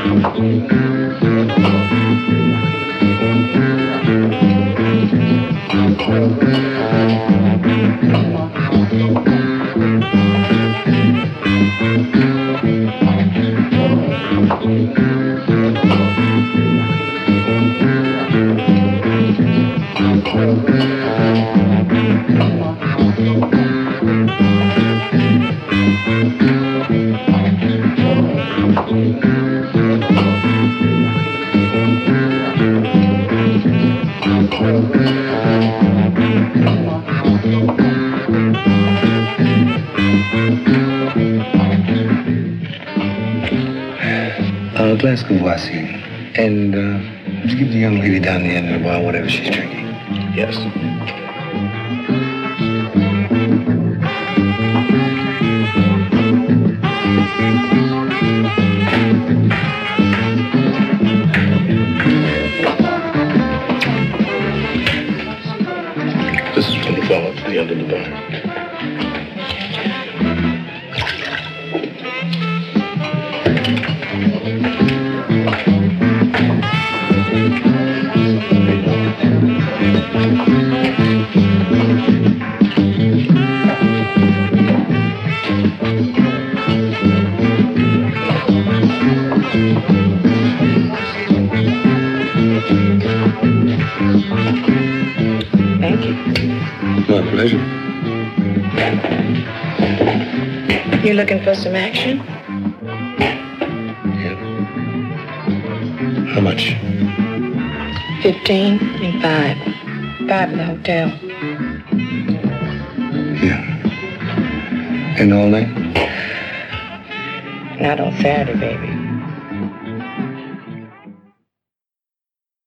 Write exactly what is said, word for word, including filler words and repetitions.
Uh, glass Kawasi. And, uh, let's keep the young lady down the end of the bar, whatever she's drinking. Yes. This is from the fellow at the end of the bar. Thank you. My pleasure. You looking for some action? Yeah. How much? Fifteen and five. Five in the hotel. Yeah. And all night? Not on Saturday, baby.